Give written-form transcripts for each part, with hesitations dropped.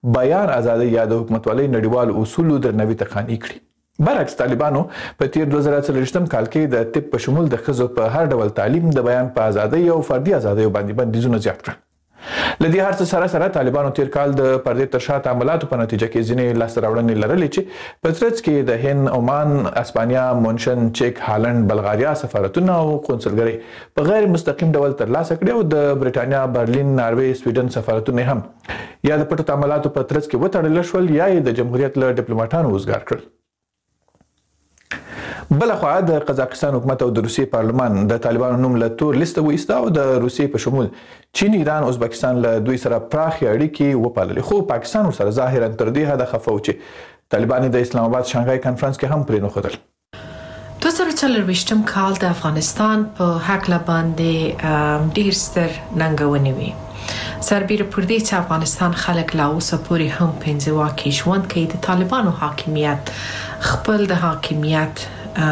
بیان ازادۍ یا د حکومتولۍ نړیوالو اصولو درناوي ته قانع کړي. برعکس طالبانو په تیر 2024 کال کې د طب په شمول د ښځو په هر ډول تعلیم، د بیان په ازادۍ او فردي ازادیو باندې بندیزونه زیات کړل. لدې هر څه سره سره طالبانو تیر کال د پردې تر شا تعاملاتو په نتیجه کې ځینې لاسته راوړنې لرلې چې په ترڅ کې د هند، عمان، اسپانیا، مونشن، چک، هالند، بلغاریا سفارتونه او قونسلګرۍ په غیر مستقیم ډول ترلاسه کړي او د برېټانیا، برلین، ناروې، سویډن سفارتونه هم یا د پټو تعاملاتو په ترڅ کې وتړل شول یا یې د جمهوریت له ډیپلوماټانو وزګار کړل. بلخوا د قزاقستان حکومت او د روسیې پارلمان د طالبانو نوم له تور لیسته وایسته او د روسیې په شمول چین، ایران، ازبکستان له دوی سره پراخې اړیکې وپاللې. خو پاکستان ورسره ظاهرا تر دې حده خفه و چې طالبان د اسلام آباد شانګهای کنفرانس کې هم پرې نښودل. 2024 کال د افغانستان په هکله باندې ډیر ستر ننګونې وي. سربیره پر دې چې افغانستان خلک لا اوسه پورې هم پنځواکي ژوند کوي، د طالبانو حاکمیت خپل د حاکمیت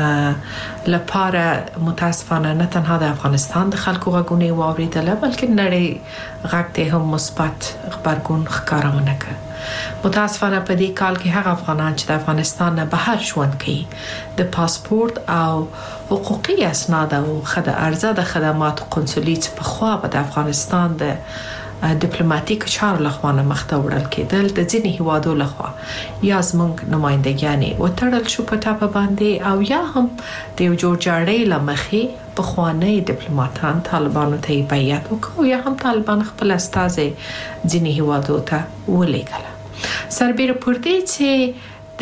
لپاره متاسفانه نه تنها د افغانستان د خلکو غږونه واوریدل بلکې نړۍ غږ ته هم مثبت غبرګون ښکارونه کړ. متاسفانه په دې کال کې هغه افغانان چې د افغانستان نه بهر ژوند کوي د پاسپورت او حقوقي اسناد او ارزه د خدماتو قونسلي چې په خوا به د افغانستان د ډیپلوماټیک چارو لخوا نه مخته وړل کېدل د ځینې هیوادو لخوا یا زموږ نمائندګیانې وتړل شو په ټاپه باندې او یا هم د یو جوړجاړۍ له مخې پخواني ډیپلوماټان طالبانو ته بیعت وکړو یا هم طالبان خپل استازي ځینې هیوادو ته ولېږله. سربیره پر دې چې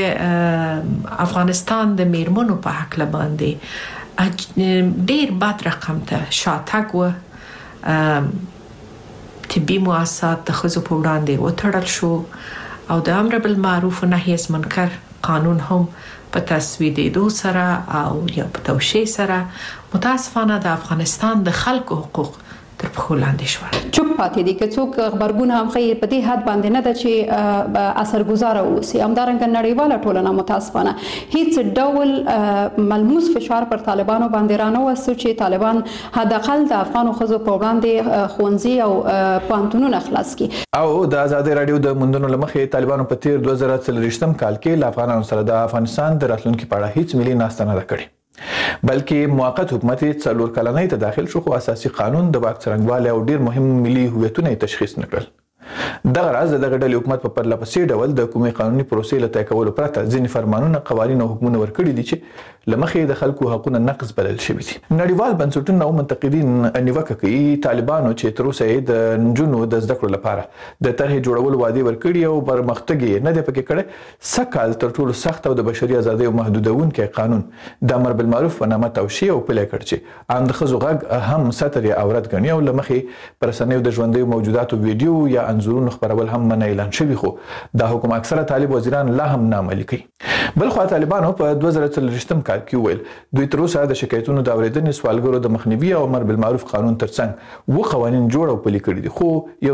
د افغانستان د میرمنو په حق باندې ډیر بد رقم ته شاتګ و، طبي مؤسسات د ښځو په وړاندې وتړل شو او د امر بالمعروف و نهي عن المنکر قانون هم په تصویبېدو سره او یا په توشیح سره متاسفانه د افغانستان د خلکو حقوق تر پښو لاندې شول. چوپ پاتې دي که څوک خبرګون هم خیر په دې حد باندې نه ده چې اثرګذار اوسي. همدارنګه نړیواله ټولنه متاسفانه هیڅ ډول ملموس فشار پر طالبانو باندې رانه وسو چې طالبان حداقل د افغانو ښځو په وړاندې ښوونځي او پوهنتونونه خلاص کړي. او د ازادي رادیو د موندنو له مخې طالبانو په تیر 2023 کال کې له افغانانو سره د افغانستان د راتلونکي په اړه هیڅ ملي ناسته نه ده کړې، بلکې موقت حکومت یې 4 کلنۍ ته داخل شو خو اساسي قانون د واک څرنګوالي او ډیر مهم ملي هویتونه تشخیص نه کړل. دغه راز دغه ډلې حکومت په پرله پسې ډول د کومې قانوني پروسې له طی کولو پرته ځینې فرمانونه، قوانین او حکمونه ورکړي دي چې له مخې د خلکو حقونه نقض بلل شوي دي. نړیوال بنسټونه او منتقدین نیوکه کوي طالبانو چې تر اوسه یې د نجونو د زده کړو لپاره د طرحې جوړولو وعدې ورکړي او پرمختګ یې نه دی پکې کړی. سږکال تر ټولو سخت او د بشري ازادیو محدودونکی قانون د امر بالمعروف په نامه توشیح او پلی کړ چې ان د ښځو غږ هم ستر یا عورت ګڼي او له مخې په رسنیو د ژوندیو موجوداتو ویډیو یا انځورونو خپرول هم منع اعلان شوي، خو دا حکم اکثره طالب وزیران لا هم نه عملي کوي. بلخوا طالبانو په 2023 کال کې ویل دوی تر اوسه د شکایتونو د اورېدنې، سوالګرو د مخنیوي او امر بالمعروف قانون ترڅنګ قوانین جوړ او پلي کړي دي، خو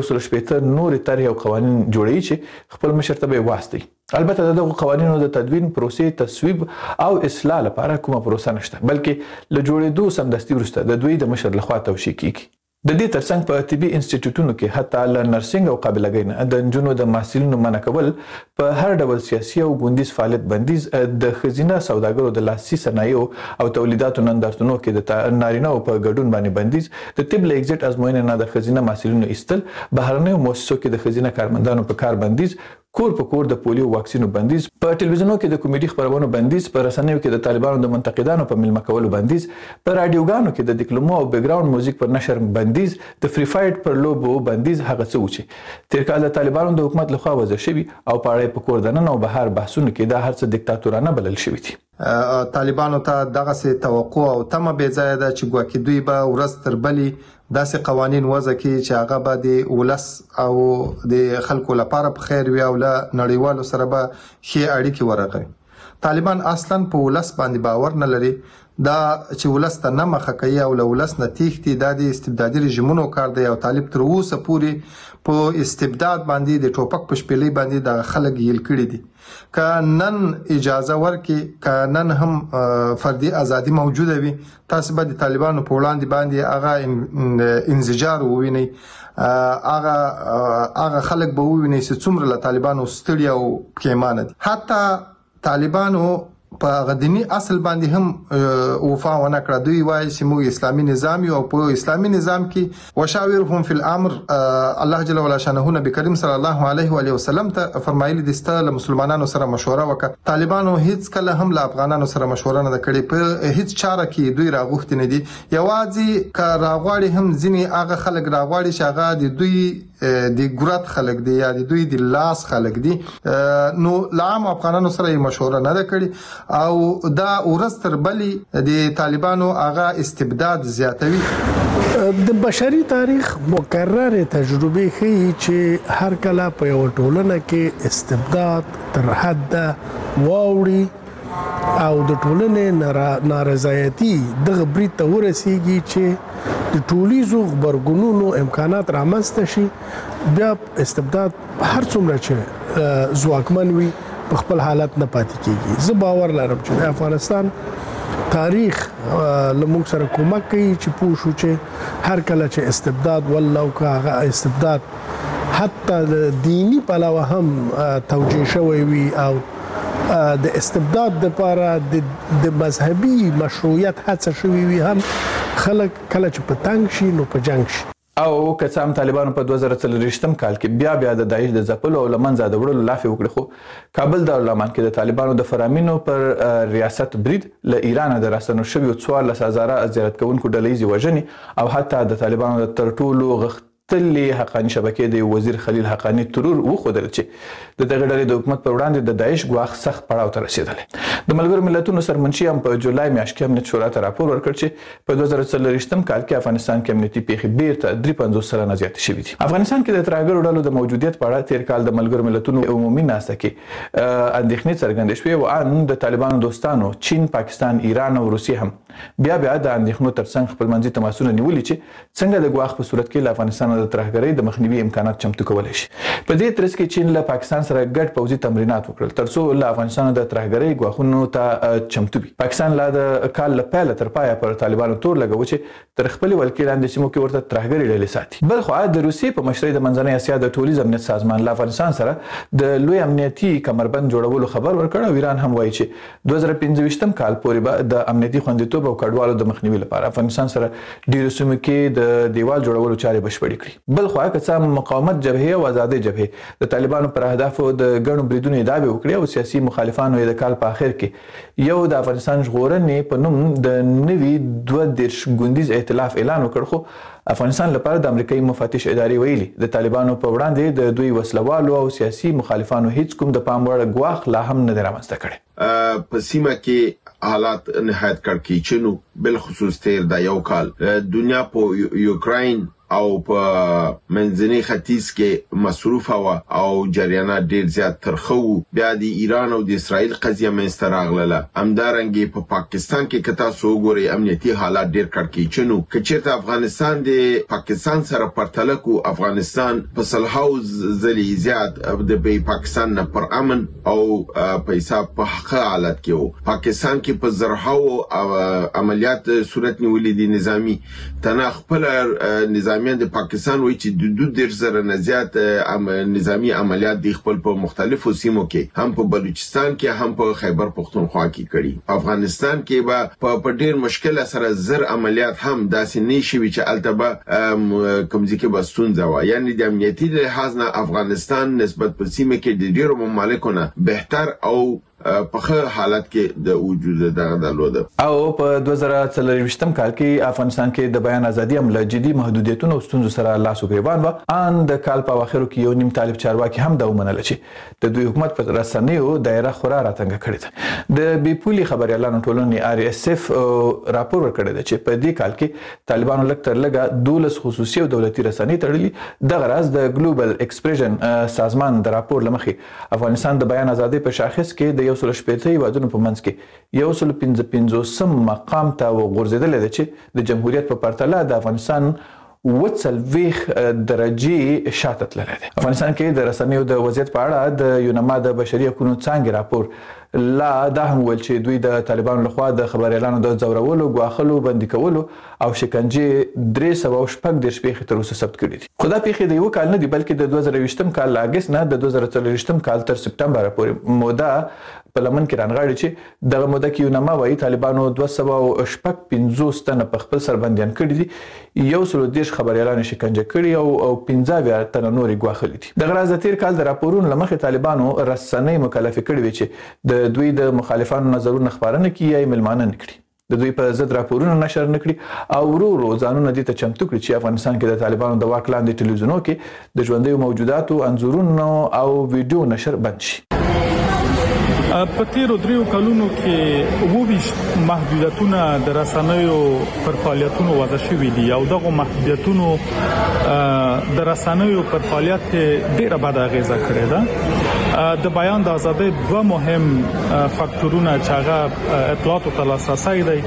180 نورې طرحې او قوانین جوړوي چې خپل مشر ته به واستي. البته دغه قوانینو د تدوین پروسې تصویب او اصلاح لپاره کومه پروسه نشته، بلکې له جوړېدو سمدستي وروسته د دوی د مشر لخوا توشیح کیږي. د دې ترڅنګ په طبي انسټیټیوټونو کې حتی له نرسنګ او قابلګۍ نه د نجونو د محصلینو منع کول، په هر ډول سیاسي او ګوندیز فعالیت بندیز، د ښځینه سوداګرو د لاسي صنایعو او تولیداتو نندارتونو کې د نارینه‌و په ګډون باندې بندیز، د طب له ایګزټ ازموینې نه د ښځینه محصلینو ایستل، بهرنیو مؤسسو کې د ښځینه کارمندانو په کار بندیز، کور په کور د پولیو واکسینو بندیز، په ټلویزیونو کې د کمیډي خبرونو بندیز، په رسنیو کې د طالبانو د منتقدانو په ملمه کولو بندیز، په رادیوګانو کې د ډیکلمو او بیک ګراوند موزیک پر نشر بندیز، د فری فایټ پر لوبو بندیز. هغه څه و چې تیر کال د طالبانو د حکومت لخوا وضع شوي او په اړه په کور دننه او بهر بحثونو کې دا هر څه دیکتاتورانه بلل شوي دي. طالبانو ته دغه څه توقع او تمه بې ځایه ده چې ګواکې دوی به ورځ تر بلې داسې قوانین وضع کړي چې هغه به د ولس او د خلکو لپاره په خیر وي او له نړیوالو سره به ښې اړیکې ورغوي. طالبان اصلا په ولس باندې باور نه لري دا چې ولس ته نه مخه کوي او له ولس نه تېښتي دا د استبدادي رژیمونو کار دی او طالب تر اوسه پورې په استبداد باندې د ټوپک په شپېلۍ باندې د خلک یل کړي دي که نن اجازه ورکي که نن هم فردي ازادي موجوده وي تاسو به د طالبانو په وړاندې باندې هغه انزجار ووینئ هغه خلک به ووینئ چې څومره له طالبانو ستړي او پښیمانه دي حتی طالبانو په غدنی اصل باندې هم وفا ونه کړه دوی وایي چې موږ اسلامي نظام یو په اسلامي نظام کې وشاورهم فی الامر الله جل وعلا شانه نبی کریم صلی الله علیه و آله وسلم ته فرمایلی دي ستاسو مسلمانانو سره مشوره وکړه طالبانو هیڅ کله هم له افغانانو سره مشوره نه کړې په هیڅ چاره کې دوی راغوښتي نه دي یوازې کا راغواړي هم ځینی هغه خلک راغواړي چې هغه د دوی د ګرات خلک دي یا د دوی د لاس خلک دي نو لام افغانانو سره مشوره نه کړې او دا ورستر بلی د طالبانو هغه استبداد زیاتوي د بشري تاریخ مکرر تجربه ښیي چې هر کله په یو ټولنه کې استبداد تر حد واوړي او د ټولنې نارضایتي دغه برید ته ورسیږي چې د ټولیزو غبرګونونو امکانات رامنځته شي بیا استبداد هر څومره چې ځواکمن وي په خپل حالت نه پاتې کیږي زه باور لرم چې د افغانستان تاریخ لمونږ سره کومک کوي چې پوه شو چې هر کله چې استبداد والله او هغه استبداد حتی د دینی پلوه هم توجیه شوی وي او د استبداد لپاره د مذهبي مشروعیت هڅه شوی وي هم خلک کله چې په تنګ شي نو په جنگ شي او که څه هم طالبانو په 2023 کال کې بیا د داعش د ځپلو او لمنځه د وړلو لافې وکړې خو کابل دارالمان کې د طالبانو د فرامینو پر ریاست برید له ایران د راستنو شویو 14,000 زیارت کوونکو ډلهیزې وژنې او حتی د طالبانو د تر ټولو غښتلې حقاني شبکې د وزیر خلیل حقاني ترور وښودل چې د دغه ډلې د حکومت پر وړاندې د داعش ګواښ سخت پړاو ته رسېدلی د ملګرو ملتونو سرمنشي هم په جولای میاشت کې امنیت شورا ته راپور ورکړ چې په 2023 کال کې افغانستان کې امنیتي پیښې بیرته 53 سلنه زیاتې شوې دي افغانستان کې د ترهګرو ډلو د موجودیت په اړه تیر کال د ملګرو ملتونو عمومي ناسته کې اندېښنې څرګندې شوې او ان د طالبانو دوستانو چین پاکستان ایران او روسیې هم بیا د اندېښنو ترڅنګ خپلمنځي تماسونه نیولي چې څنګه د ګواښ په صورت کې له افغانستان د ترهګرۍ د مخنیوي امکانات چمتو کولی شي په دې ترڅ کې چین له پاکستان سره ګډ پوځي تمرینات وکړل ترڅو له افغانستان د ترهګرۍ ګواښونو ته چمتو وي پاکستان لا د کال له پیله تر پایه پر طالبانو تور لګوي چې تر خپل ولکې لاندې سیمو کې ورته ترهګرۍ ډلې ساتي بل خو د روسیې په مشرۍ د منځنۍ اسیا د ټولیز امنیت سازمان له افغانستان سره د لوی امنیتي کمربند جوړولو خبر ورکړ او ایران هم وایي چې 2025 کال پورې به د امنیتي خوندیتوب او کډوالو د مخنیوي لپاره افغانستان سره ډیرو سیمو کې د دیوال جوړولو چارې بشپړې کړي بل خو که څه مقاومت جبهه او آزادۍ جبهه د طالبانو پر اهدافو د ګڼو بریدونو ادعا وکړي او سیاسي مخالفانو د کال په اخر کې یو د افغانستان ژغورنې په نوم د نوي 22 ګوندیز ائتلاف اعلان وکړ خو افغانستان لپاره د امریکایي مفتش ادارې ویلي د طالبانو په وړاندې د دوی وسلوالو او سیاسي مخالفانو هیڅ کوم د پام وړ ګواښ لا هم نه رامنځته کړي په سیمه کې حالات نهایت کړکېچنو بل خصوص تیر دا یو کال دنیا په یوکرين او په منځني ختیځ کې مصروف او جریانات ډیر زیات ترخو بیا د ایران او د اسرائیل قضیه منځته راغله همدارنګه په پاکستان کې کتا سو ګوري امنیتي حالات ډیر کړکېچنو کچېرته افغانستان د پاکستان سره پرتله کو افغانستان په صلحو ځلې زیات د پاکستان نه پر امن او پیسې په حق حالت کې وو پاکستان کې په زرهاو عملیات صورت نیولې دي نظامی تنه خپل نظامی د پاکستان وایي چې د 2000 نه زیات نظامی عملیات د خپل په مختلفو سیمو کې هم په بلوچستان کې هم په خیبر پختونخوا کې کړي افغانستان کې به په ډیر مشکل سره زر عملیات هم داسې نشي چې البته کومځي کې بستونځه و یعنی د امنیتي لحاظ نه افغانستان نسبت په سیمه کې د ډیرو ممالکونو بهتر او په حالت کې د وجود دغه درلوده او په 2023 کال کې افغانستان کې د بیان ازادي هم له جدي محدودیتونو او ستونزو سره لاس او ګریوان و ان د کال په اواخرو کې یو نیم طالب چارواکي هم دا ومنل چې د دوی حکومت په رسنیو دایره خورا راتنګ کړی ده د بیپولي خبريالانو ټولنې RSF راپور ورکړی دی چې په دې کال کې طالبانو لږ تر لږه 12 خصوصي او دولتي رسنۍ تړلي د غرض د ګلوبل ایکسپریشن سازمان د راپور لمخې افغانستان د بیان ازادي په شاخص کې د 180 هیوادونو په منځ کې 155 مقام ته وغورځېدلې ده چې د جمهوریت په پرتله د افغانستان 40 درجه شاته تللی دی. افغانستان کې د رسنیو د وضعیت په اړه د یونما د بشري حقوقو څانګې راپور لا دا هم ویل چې دوی د طالبانو لخوا د خبريالانو د ځورولو، ګواښلو، بندي کولو او شکنجې 314 پیښې تر اوسه ثبت کړي دي. خو دا پیښې د یو کال نه دي بلکې د 2020 کال له اگست نه د 2024 کال تر سپتمبر پورې موده په لمن کې رانغاړي چې دغه موده کې یونما وايي طالبانو 250 تنه په خپل سربنديان کړي دي، 130 خبريالان شکنجه کړي او 15 تنه نوري ګواښلي دي. دغه راز د تیر کال د راپورونو لمخې طالبانو رسنۍ مکلف کړي وي چې د دوی د مخالفانو نظرونه خبرونه کوي یا ملمانه نکړي، د دوی په ضد راپورونه نشر نکړي او ورو ځانونه دي ته چمتو کړي چې افغانستان کې د طالبانو د واک لاندې ټلویزیونونو کې د ژوندۍ موجوداتو انځورونو او ویډیو نشر بند شي. په تیرو دریو کلونو کې 22 محدودیتونه د رسنیو پر فعالیتونو وضع شوي دي او دغه محدودیتونو د رسنیو پر فعالیت ډیره بد اغیزه کړې ده. د بیان د ازادۍ دوه مهم فاکتورونه چې هغه اطلاعات او لاسرسی دی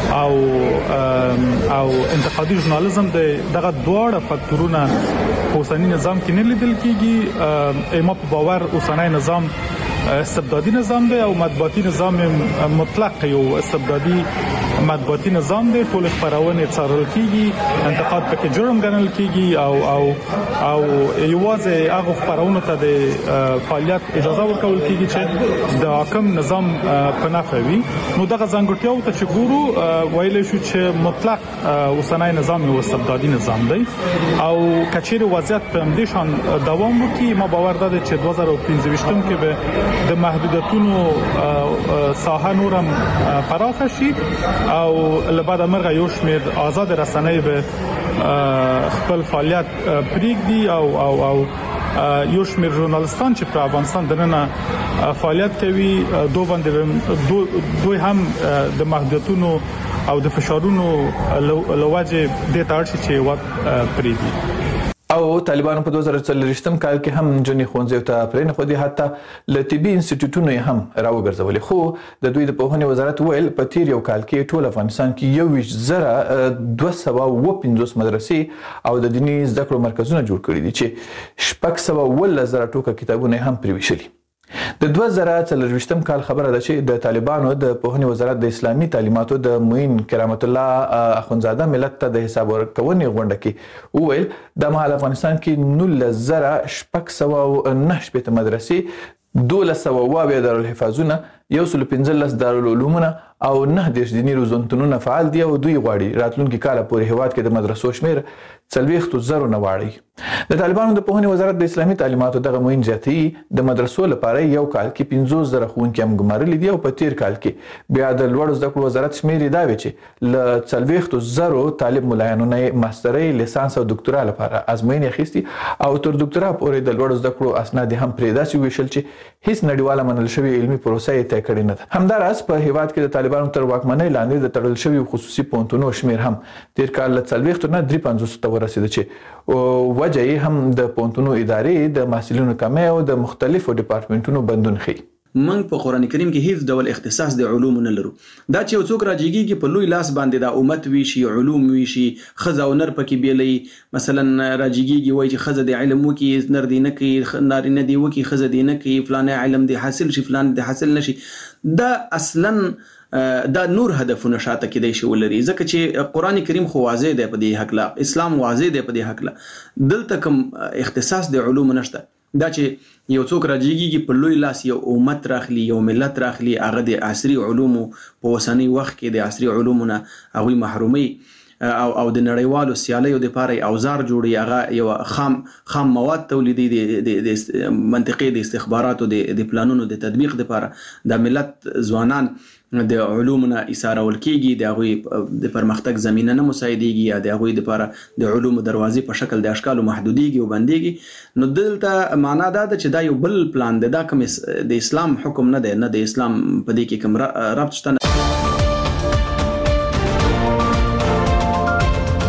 او انتقادي ژورنالیزم دی، دغه دواړه فاکتورونه په اوسنی نظام کې نه لیدل کیږي. ما په باور اوسنی نظام استبدادي نظام دی او مطبوعاتي نظام مطلق یو استبدادي مطبوعاتي نظام دی. ټول خبرونه څارل کیږي، انتقاد پکې جرم ګڼل کیږي او یوازې هغه خبرونه ته د فعالیت اجازه ورکول کیږي چې د حاکم نظام په نفع وي. نو دغه ځانګړتیاو ته چې ګورو ویل شو چې مطلق اوسنی نظام یو استبدادي نظام دی او کچېره وضعیت په همدې شان دوام وکړي. ما باور ده چې 2015 کې به د محدودیتونو ساحه نورم پراخه شي او لبعد مرغه یو شمېر آزاد رسنۍ به خپل فعالیت پرېږدي او یو شمېر ژورنالیستان چې په افغانستان دننه فعالیت کوي دوی هم د محدودیتونو او د فشارونو لوجه د تاړ چې وخت پرېږدي. او طالبانو په 2024 کال کې هم جنې خونځو ته پرېنه خو دي حتی ل طبي انسټیټیوټونو هم راوګرځولې. خو د دوی د پوهنې وزارت ویل په تیر یو کال کې ټول افغانستان کې 215 مدرسې او د دیني زده کړو مرکزونه جوړ کړي دي چې 610 ټوکه کتابونه هم پریوشلي. د 2024 کال خبره ده چې د طالبانو د پوهنې وزارت د اسلامي تعلیماتو د معین کرامت الله اخونزاده ملت ته د حساب ورکونې غونډه کې وویل د مهال افغانستان کې 19609 مدرسې 1200 دارالحفاظونه 115 دارالعلومونه او 9 دیني روزنتونونه فعال دي او دوی غواړي راتلونکي کال پورې هیواد کې د مدرسو شمیر 40,000 نه واړي. د طالبانو د پوهنې وزارت د اسلامي تعلیماتو دغه معین زیاتی د مدرسو لپاره یو کال کې 15,000 ښوونکي هم ګمارلي دي او په تیر کال کې بیا د لوړو زده کړو وزارت شمیر دا وی چې ل 40,000 طالب ملایانو نه ماسترۍ، لیسانس او ډاکټرا لپاره ازموینې اخیستي او تر ډاکټرا پورې د لوړو زده کړو اسناد هم پرې داسې ویشل چې هیڅ نړیواله منل شوی علمي پروسه یې طی کړې نه ده. همداراز په هیواد کې د طالبانو تر واکمنۍ لاندې د تړل شوی خصوصي پونتونو شمیر هم تیر کال ل 40 نه 53 ته ورسېد چې وجه یې هم د پونتونو ادارې د محصلینو کمی او د مختلفو ډپارټمنټونو بندون ښيي. من په قران کریم کې هیڅ ډول اختصاص د علوم نه لرو. دا چې یو څوک راځيږي په لوی لاس باندې د امت وی شي، علوم وی شي، خزه او نر پکې بیلې مثلا راځيږي وای چې خزه د علم وکي، نر دی نه کوي، نارینه دی وکي، خزه دی نه کوي، فلانه علم دی حاصل شي، فلان دی حاصل نشي. دا اصلا دا نور هدفونه شاته کېدای شي ولري، ځکه چې قران کریم خو واضح دی په دې حق لا، اسلام واضح دی په دې حق لا، دلته کوم اختصاص د علوم نشته. دا چې یو څوک راځيږي په لوی لاس یو امت راخلي، یو ملت راخلي، هغه د عصري علومو په وسنی وخت کې د عصري علومونه هغه محرومي او د نړیوالو سیالیو د لپاره اوزار جوړي، هغه یو خام مواد تولیدي د منطقي د استخباراتو د پلانونو د تطبیق لپاره د ملت ځوانان د علومنا ایثارول کیږي، د هغه د پرمختګ زمينه نه مساعديږي، یا د هغه لپاره د علومو دروازې په شکل د اشکال محدوديږي او بنديږي. نو دلته معنا دا ده چې دا یو بل پلان دی، دا کوم د اسلام حکم نه دی، نه د اسلام په دې کې کوم ربط شته.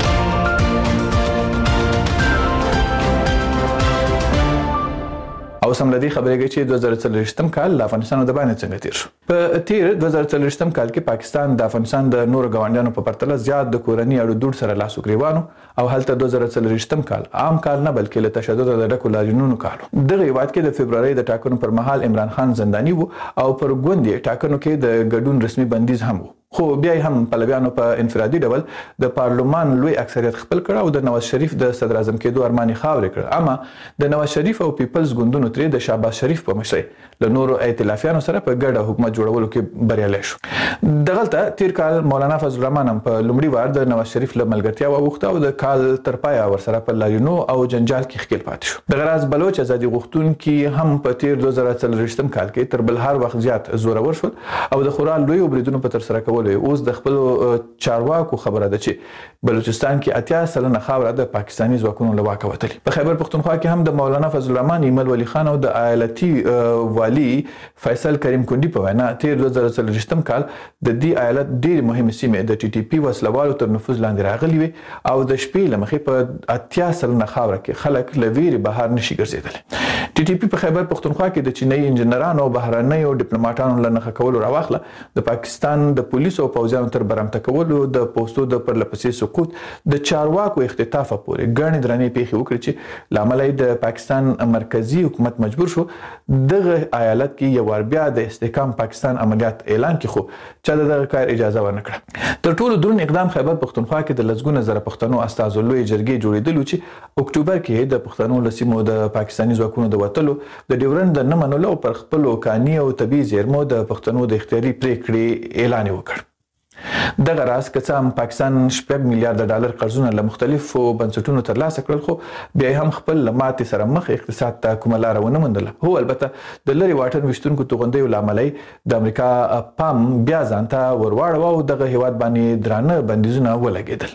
او او سملدي خبرېږي چې 2023م کال د افغانستان د باندې څنګه تیر شو. په تیر 2023م کال کې پاکستان د افغانستان د نور غونډیانو په پرتله زیات د کورنۍ اړو دوړ سره لاس وګریوانو او هلته 2023م کال عام کال نه بلکې له تشدد د ډکو لاریونونو کالو. دغه هیواد کې د فبرवरी د ټاکنو پر مهال عمران خان زنداني وو او پر ګوندې ټاکنو کې د ګډون رسمي بندیز هم وو. خو بیا هم پلویانو په انفرادي ډول د پارلمان لوی اکثریت خپل کړ او د نواز شریف د صدر اعظم کېدو ارمان خاورې کړ. اما د نواز شریف او پیپلز ګوندونو ترې د شهباز شریف په مشرۍ له نورو ائتلافیانو سره په ګډه حکومت جوړولو کې بریالی شو. دغلته تیر کال مولانا فضل الرحمن هم په لومړي وار د نواز شریف له ملګرتیا وغوښته او د کال تر پایه ورسره په لاریونو او جنجال کې ښکیل پاتې شو. دغه راز بلوچ ازادي غوښتونکي هم په تیر 2023م کال کې تر بل هر وخت زیات زورور شول او د خورا لوی بریدونو په ترسره کولو اوس د خپل چارواکو خبره ده چې بلوچستان کې 80% خاوره د پاکستاني ځواکونو له واکه وتلي. په خیبر پختونخوا کې هم د مولانا فضل الرحمن ایمل ولی خان او د ایالتي والی فیصل کریم کندی په وینا تیر 2023م کال د دې ایالت ډېر مهمه سیمه د ټي ټي پی وسلوالو تر نفوذ لاندې راغلي وي او د شپې لمخې په 80% خاوره کې خلک لویری بهر نشي ګرځیدل. ټي ټي پی په خیبر پختونخوا کې د چینایي انجنیرانو او بهرنیو ډیپلوماټانو لنخه کولو راوخله د پاکستان د پولیسو او پوځیانو تر برمته کولو د پوسټو د پرلپسې سقوط د چارواکو اختطاف پورې ګڼې درنې پیښې وکړي چې لامل یې د پاکستان مرکزی حکومت مجبور شو دغه ایالت کې یو ور بیا د استحکام پاکستان عملیات اعلان کړي خو چې دغه کار اجازه ورنکړه. تر ټولو درون اقدام خیبر پختونخوا کې د لزګونه زره پښتنو استازو لوی جرګې جوړېدل چې اکتوبر کې د پښتنو لسیمو د پاکستاني ځواکونو د وټلو د ډیورند د نه منلو پر خپل کاني او طبي زیرمو د پښتنو د اختیاري پریکړې اعلان وکړ. دغه راز که هم پاکستان $6 میلیارډ قرضونه له مختلفو بنسټونو ترلاسه کړل خو بیا هم خپل لماتې سره مخ اقتصاد ته کومه لاره ونه موندله. هو البته د لرې واټن ویشتونکو توغندیو له امله د امریکا پام بیا ځان ته ورواړوه او دغه هیواد باندې درانه بندیزونه ولګېدل.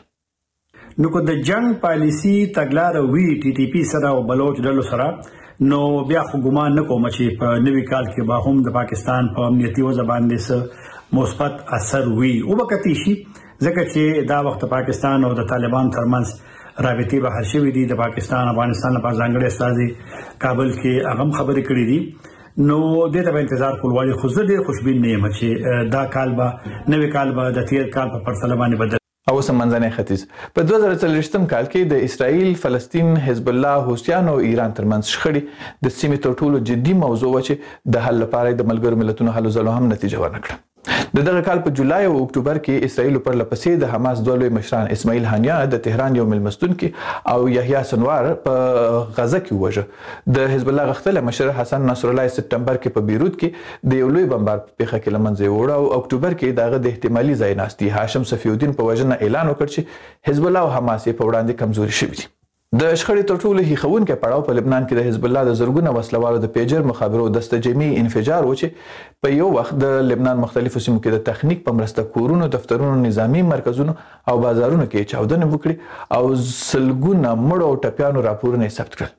نو که د جنگ پالیسي تګلاره وی ټي ټي پی سره او بلوچ ډلو سره نو بیا خو ګمان نه کوم چې په نوي کال کې به هم د پاکستان په امنیتي وضع باندې مثبت اثر وی او وکتی شي ځکه چې دا وخت پاکستان او د طالبان ترمنځ رابطې به هر شوي دي. د پاکستان افغانستان لپاره ځانګړي استازي کابل کې هغه خبرې کړې دي نو د دې انتظار کول وایي خو زه ډېر خوشبین نه یم چې دا کال به نوي کال به د تیر کال په پرتله باندې بدل او سمندري ختیځ. په 2023م کال کې د اسرائیل، فلسطین، حزب الله، حوثیان او ایران ترمنځ شخړې د سیمې تر ټولو جدي موضوع و چې د حل لپاره د ملګرو ملتونو هلو ځلو هم نتیجه ورنکړه. د دغه کال په جولای او اکتوبر کې اسرائیل پر لپسې د حماس دوه لوی مشران اسماعیل هانیه د تهران یو ملمستون کې او یحیی سنوار په غزه کې وژه. د حزب الله غختل مشر حسن نصر الله سپتمبر کې په بیروت کې د یو لوی بمبار په پیښه کې لمنځه وړه او اکتوبر کې دغه د احتمالي ځای ناستي هاشم صفی الدین په وژنه اعلان وکړ چې حزب الله او حماس په وړاندې کمزوري شوي دي. د شخړې تر ټولو هیښوونکی پړاو په لبنان کې د حزب الله د زرګونه وسلوالو د پیجر مخابرو دسته جمعي انفجار و چې په یو وخت د لبنان مختلفو سیمو کې د تخنیک په مرسته کورونو، دفترونو، نظامی مرکزونو او بازارونو کې چاودنې وکړي او سلګونه مړو او ټپیانو راپورونه ثبت کړل.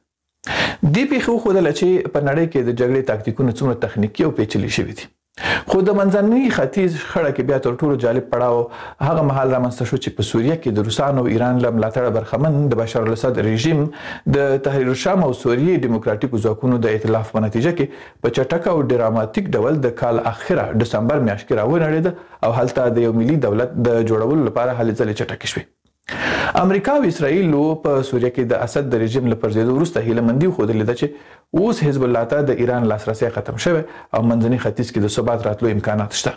دې پیښو ښودله چې په نړۍ کې د جګړې تاکتیکونه څومره تخنیکي او پیچلي شوي دي. خو د منځني ختیځ خړه کې بیا تر ټولو جالب پړاو هغه مهال رامنځته شو چې په سوریه کې د روسانو او ایران له ملاتړه برخمن د بشار الاسد رژیم د تحریر الشام او سوریې دیموکراتیکو ځواکونو د ائتلاف په نتیجه کې په چټک او ډراماتیک ډول د کال اخره ډسمبر میاشت کې راونړېده او هلته د یو ملي دولت د جوړولو لپاره هلې ځلې چټکې شوې. امریکا او اسرائیل په سوریه کې د اسد د رژیم له پرځېدو وروسته هیله خودلې ده چې اوس حزب الله ته د ایران لاسرسي ختم شوی او منځني ختیځ کې د ثبات راتلو امکانات شته.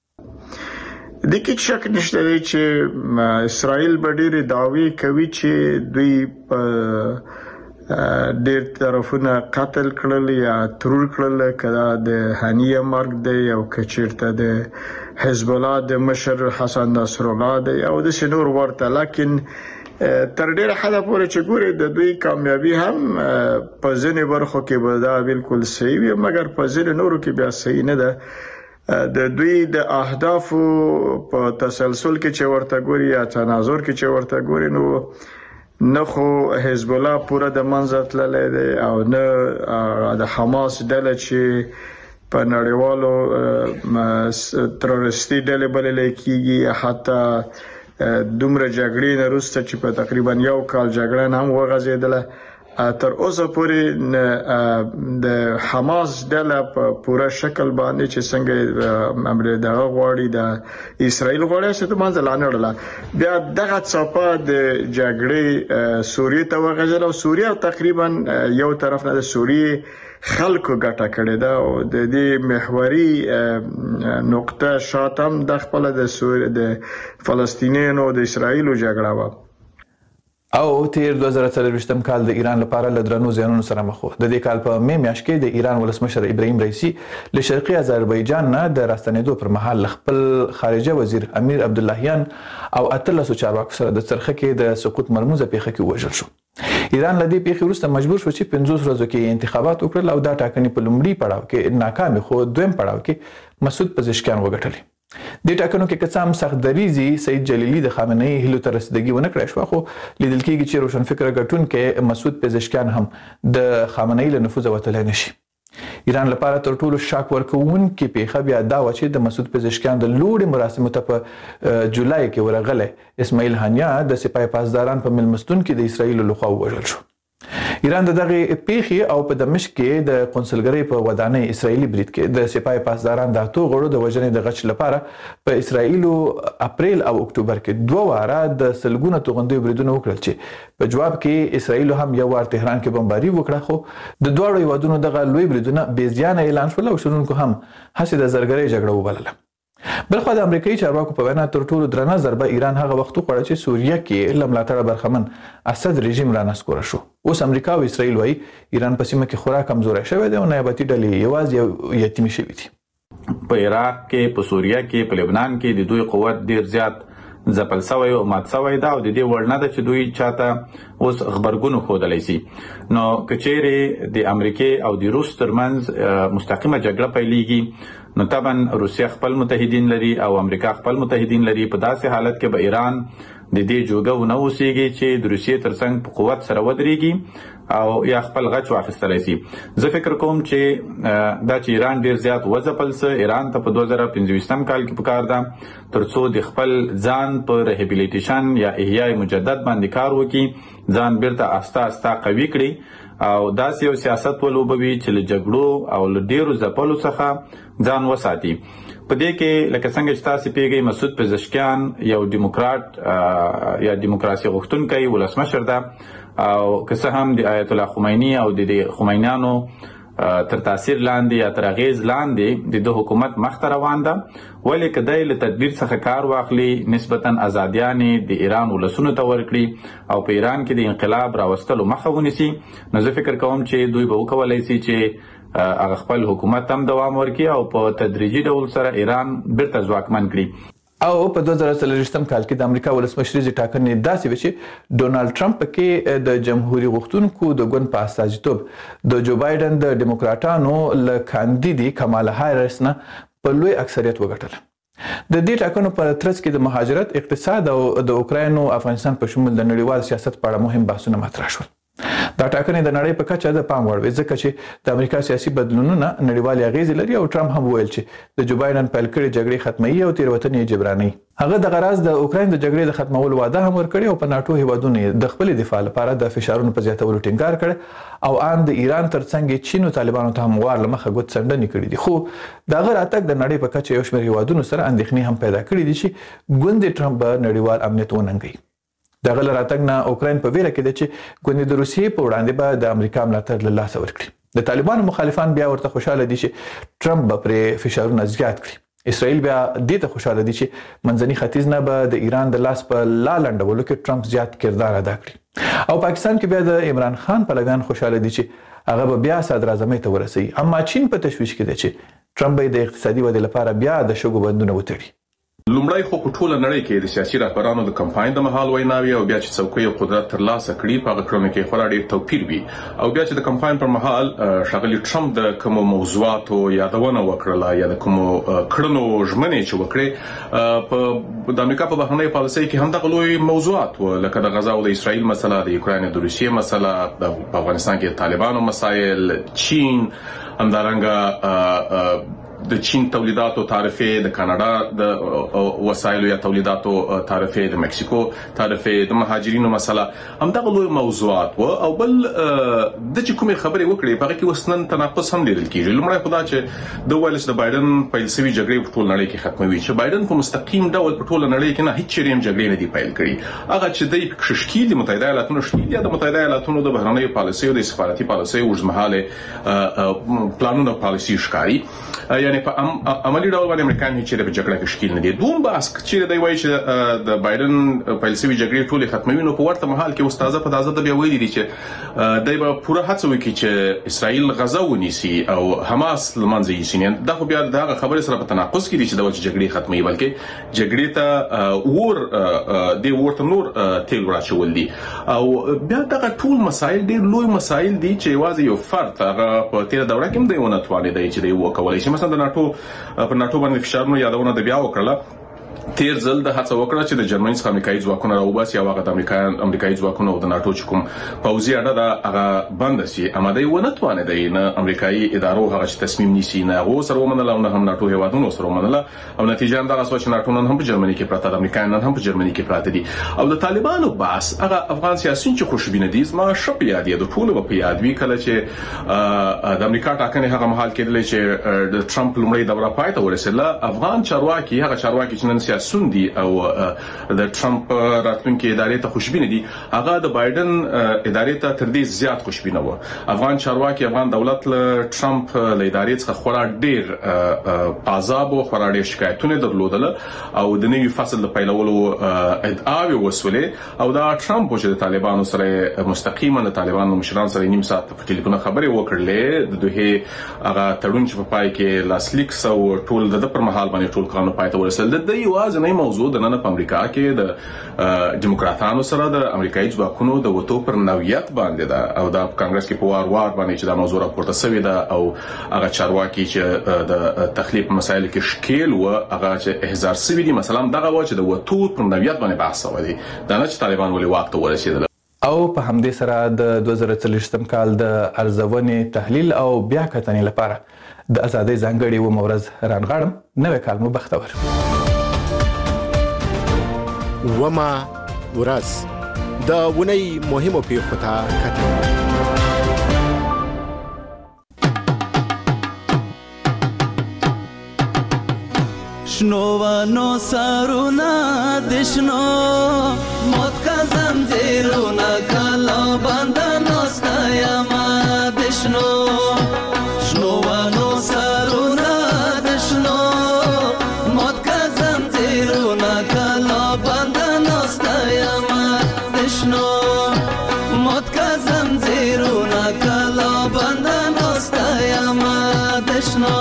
د کې شک نشته چې اسرائیل به ډېرې دعوی کوي چې دوی ډېر طرفونه قتل کړل یا ترور کړل کله د هانیه مرګ دی او کچیرته د حزب الله د مشر حسن نصر الله دی او د شنور ورته لکن تر ډیره حد پورې چې ګوري د دوی کامیابی هم په ځینې برخو کې به دا بالکل صحیح وي مګر په ځینې نورو کې بیا صحیح نه ده. د دوی د اهدافو په تسلسل کې چې ورته ګوري یا تناظر کې چې ورته ګوري نو نه خو حزب الله پوره د منځ تللی دی او نه د حماس ډله چې په نړیوالو تروریستي ډلې بلل کېږي حتی دومره جګړې نه وروسته چې په تقریبا یو کال جګړه هم وغځېدله تر اوسه پورې د حماس ډله په پوره شکل باندې چې څنګه امریکا دغه غواړي د اسرائیل غواړي چې د منځ لاندې وړل بیا دغه څاپه د جګړې سوریه ته وغځل او سوریه تقریبا یو طرف نه د سوریه خلکو ګټه کړې ده او د دې محوري نقطه شاتم د خپل د فلسطینیانو د اسرائیل جګړه و او تیر 2023 کال د ایران لپاره له درنو زیانونو سره مخ و. د دې کال په می میاشت کې د ایران ولسمشر ابراهیم رئیسی له شرقي آذربایجان نه د راستنېدو پر مهال خپل خارجه وزیر امیر عبداللهیان او 13 چارواکو سره د څرخه کې د سقوط مرموزه پیښه کې وژل شو. ایران له دې پیښې وروسته مجبور شو چې 50 ورځو کې انتخابات وکړل او دا ټاکنې په لومړي پړاو کې ناکام خو دویم پړاو کې مسعود پزشکیان وګټل. د ټاکنو کې کڅام سخت دریزي سید جلیلی د خامنه‌ای هلو تر رسیدګي ونه کړی شو خو لیدل کېږي چې روشنفکر ګټونکو مسعود پزشکیان هم د خامنه‌ای له نفوذ وتلی نشي. ایران لپاره تر ټولو شاک ورکوونکې پیښه بیا دا و چې د مسعود پزشکیان د لوړې مراسمو ته په جولای کې ورغلی اسماعیل هانیا د سپاه پاسداران په ملمستون کې د اسرائیل لخوا ووژل شو. ایران دغه پیښې او په دمشق کې د قونسلګرۍ په ودانۍ اسرائیلي برید کې د سپاه پاسداران د اتو غړو د وژنې د غچ لپاره په اسرائیل اپریل او اکتوبر کې 2 واره د سلګونه توغندي بریدونه وکړل چې په جواب کې اسرائیل هم یو وار تهران کې بمباري وکړه خو د دوړو هیوادونو دغه لوی بریدونه بې زیانه اعلان شول او شرونکو هم هڅه د زرګرۍ جګړه وبلله. بلخو د امریکایي چارواکو په وینا تر ټولو درنه ضربه ایران هغه وخت وخوړه چې سوریه کې له ملاتړه برخمن اسد رژیم رانسکوره شو. اوس امریکا او اسرائیل وايي ایران په سیمه کې خورا کمزوري شوی دی او نیابتي ډلې یوازې یتیمي شوي دي. په عراق کې، په سوریه کې، په لبنان کې د دوی قوت ډیر زیات ځپل شوی او مات شوی دا او د دې وړ نه ده چې دوی چاته اوس خبرګون ښودلی شي. نو که چیرې د امریکای او د روس ترمنځ مستقیمه جګړه پیلېږي نو طبعا روسیه خپل متحدین لري او امریکا خپل متحدین لري. په داسې حالت کې به ایران د دې جوګه ونه اوسېږي چې د روسیې ترڅنګ په قوت سره ودرېږي او یا خپل غچ واخیستلی شي. زه فکر کوم چې دا چې ایران ډیر زیات وځپل څه ایران ته په 2025 کال کې پکار ده ترڅو د خپل ځان په ریهابیلیټیشن یا احیاء مجدد باندې کار وکړي، ځان بیرته آسته آسته قوي کړي او داسې یو سیاست ولوبوي چې له جګړو او له ډیرو ځپلو څخه ځان وساتي. په دې کې لکه څنګه چې تاسو پیږئ مسعود پزشکیان یو دیموکرات یا دیموکراسي غوښتونکی ولسمشر ده او که څه هم د آیت الله خمینی او د خمینیانو تر تاثیر لاندې یا تر اغیز لاندې د حکومت مخته روان ده، ولې کدی له تدبیر څخه کار واخلي نسبتا ازادیانې د ایران ولسونو ته ورکړي او په ایران کې د انقلاب راوستلو مخه ونیسي، نو زه فکر کوم چې دوی به وکولی شي چې هغه خپل حکومت هم دوام ورکړي او په تدریجي ډول سره ایران بیرته ځواکمن کړي. او په 2023 کال کې د امریکا ولسمشریزي ټاکنې داسې وې چې ډونالد ټرمپ کې د جمهوریت غوښتونکو د ګوند په استازیتوب د جو بایدن د ډیموکراټانو له کاندیدي کمالا هاریس نه په لوی اکثریت وګټله. د دې ټاکنو په ترڅ کې د مهاجرت، اقتصاد او د اوکراین او افغانستان په شمول د نړیوال سیاست په اړه مهم بحثونه مطرح شول. دا ټاکنې د نړۍ په کچه د پام وړ وې ځکه چې د امریکا سیاسي بدلونونه نړیوالې اغیزې لري او ټرمپ هم وویل چې د جو بایدن پیل کړې جګړې ختموي او تېروتنې جبرانوي. هغه د غرض د اوکراین د جګړې د ختمولو وعده هم ورکړې او په ناتو هیوادونو د خپل دفاع لپاره د فشارونو په زیاتولو ټینګار کړ او ان د ایران ترڅنګ چین او طالبانو ته هم وار لمخه ګوت څنډنې کړې دي. خو دا غیر اتک د نړۍ په کچه یو شمېر هیوادونو سره اندېښنې هم پیدا کړې دي چې ګوند ټرمپ نړیوال امنیت وننګي. دغه لراتګ نه اوکراین په ویره کې ده چې ګوند د روسیې په وړاندې به د امریکا ملاتړ له لاسه ورکړي. د طالبانو مخالفان بیا ورته خوشاله دي چې ټرمپ به پرې فشارونه زیات کړي. اسرائیل بیا دې ته خوشاله دي چې منځني ختیځ نه به د ایران د لاس په لنډولو کې ټرمپ زیات کردار ادا کړي. او پاکستان کې بیا د عمران خان پلویان خوشاله دي چې هغه به بیا صدراعظمۍ ته ورسوي. اما چین په تشویش کې ده چې ټرمپ به د اقتصادي ودې لپاره بیا د شګو بندونه وتړي. لومړی خو په ټوله نړۍ کې د سیاسي رهبرانو د کمپاین د مهال ویناوي او بیا چې څوکۍ او قدرت ترلاسه کړي په هغه کړنو کې خورا ډېر توپیر وي او بیا چې د کمپاین پر مهال ښاغلي ټرمپ د کومو موضوعاتو یادونه وکړله یا د کومو کړنو ژمنې چې وکړې د امریکا په بهرنۍ پالیسۍ کې هم دغه لوی موضوعات و لکه د غزا او د اسرائیل مسله، د یوکراین د روسیې مسله، په افغانستان کې طالبانو مسایل، چین، همدارنګه د چین تولیداتو تعرفه، د کاناډا د وسایلو یا تولیداتو تعرفه، د مکسیکو تعرفه، د مهاجرینو مسله، همدغه لوی موضوعات و. او بل د چې کومې خبرې وکړې په هغه کې وسنن تناقض هم لیدل کیږي. لومړی خو دا چې د ویلس د بایدن پیل شوی جګړې په ټول نړۍ کې ختموي، چې بایدن په مستقیم ډول په ټول نړۍ کې نه هیڅ چیرې هم جګړې نه دی پیل کړي. هغه چې د شکیل د متحده ایالاتونو شکیل یا د متحده ایالاتونو د بهرنۍ پالیسۍ او د سفارتي پالیسۍ اوږدمهاله پلانونه پالیسي ښکاري، یعنی په عملی ډول باندې امریکایان هیڅ چیرې په جګړه کې شکیل نه دي. دوم بحث چې دی وایي چې د بایدن پیل شوی جګړې ټول ختموي، نو په ورته مهال کې استاد په تازه د بیا ویلي دي چې دای په پوره هڅه وکړي چې اسرائیل غزا ونیسي او حماس لمنځه یوسي. دا خو بیا دغه خبرې سره په تناقض کې دي چې د جګړې ختمي، بلکې جګړې ته د ورته نور تیل ورچول دي. او بیا دغه ټول مسایل ډېر لوی مسایل دي چې یوازې یو فرد هغه په تیر دوره کې هم دی ونه توانېدی چې دی وکولای شي. مثلا د ناتو باندې فشارونو یادونه د بیا وکړه. تیر ځل د هڅه وکړه چې د جرمني څخه امریکایي ځواکونه راوباسي او هغه د امریکایي ځواکونه او د ناتو چې کوم پوځي اډه ده هغه بند شي، اما دوی ونه توانېدی نه امریکایي ادارو هغه تصمیم نیسي، نه هغه سره ومنله او نه هم ناتو هیوادونو سره ومنله. او نتیجه هم دغه چې ناتو نن هم په جرمني کې پراته، د امریکایان نن هم په جرمني کې پراته دي. او د طالبانو بحث هغه افغان سیاسيون چې خوشبینه دي زما شپ یاد دي، د ټولو په یاد وی کله چې د امریکا ټاکنې هغه مهال کېدل چې د ټرمپ لومړی دوره پای ته ورسېله، افغان چارواکي هغه چارواکي چې نن سیاسيون دي او د ټرمپ راتلونکي ادارې ته خوشبینه دي، هغه د بایدن ادارې ته تر دې زیات خوشبینه و. افغان چارواکي افغان دولت له ټرمپ له ادارې څخه خورا ډېر عذاب او خورا ډېر شکایتونه درلودل او د نوي فصل د پیلولو ادعاوې وسولې. او دا ټرمپ چې د طالبانو سره مستقیما د طالبانو مشران سره نیم ساعت په ټلیفون خبرې وکړلې، د دوه هغه تړون چې په پای کې لاسلیک سو ټول د پر مهال باندې ټول قانون پای ته ورسېدل. د یوازې نه موضوع د نن په امریکا کې د دیموکراتانو سره د امریکایي ځواکونو د وټو پر نوعیت باندې ده او د کانګرس کې په وار باندې چې دا موضوع راپورته شوې ده او هغه چارواکي چې د تخلیق مسایل کې شکیل و هغه چې احضار شوی دي، مثلا دغه و چې د وټو پر نوعیت باندې بحث وکړي، دا نه چې طالبان ولې واک ته ورسېدل. او په همدې سره د 2023 کال د ارزونې تحلیل او بیا کتنې لپاره د ازادۍ ځانګړي و مورز رانغاړم. نوې کال مو بختور. وما ورځ د ونی مهمو پیښو ته کتل. شنو ونو سرونه د شنو موت کا زنجیرونه کلا بند نستایم د شنو ونو سرونه د شنو موت کا زنجیرونه کلا بند نستایم د شنو موت کا زنجیرونه کلا بند نستایم د شنو.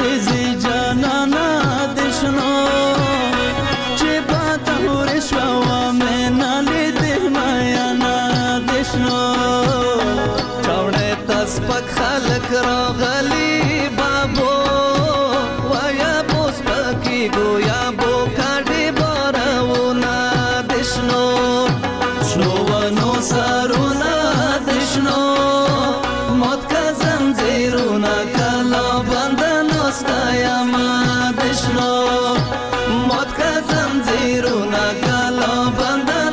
Wow. ناستایم دشنو مات که زنجیرونه کلا بنده